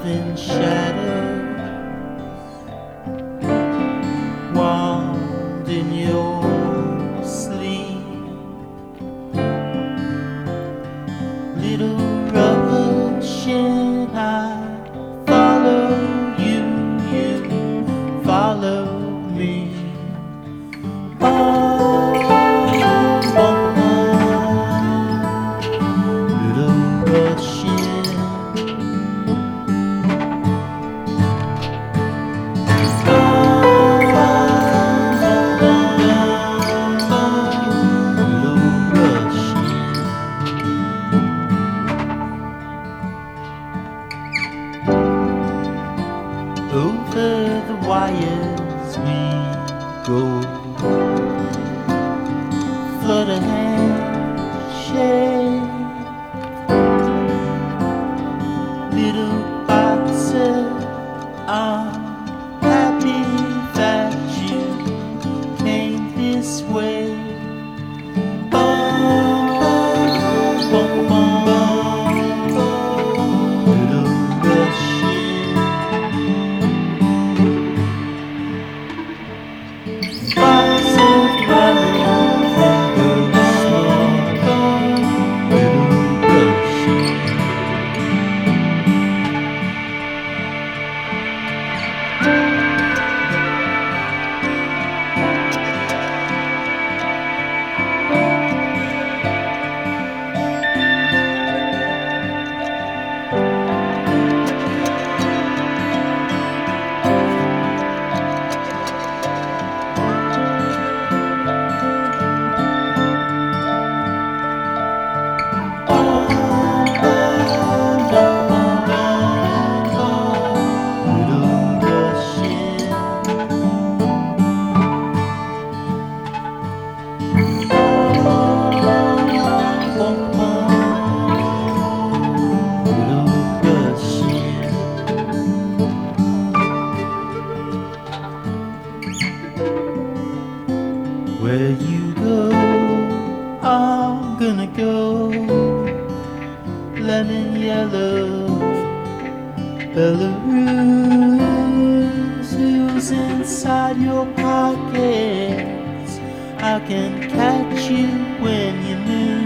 in shadow, warmed in your sleep. Little Russian, I follow you, you follow me. Oh, little Russian. Over the wires we go, flood a handshake, little boxer, I'm happy that you came this way. Where you go, I'm gonna go. Lemon yellow, Belarus. Who's inside your pockets? I can catch you when you move.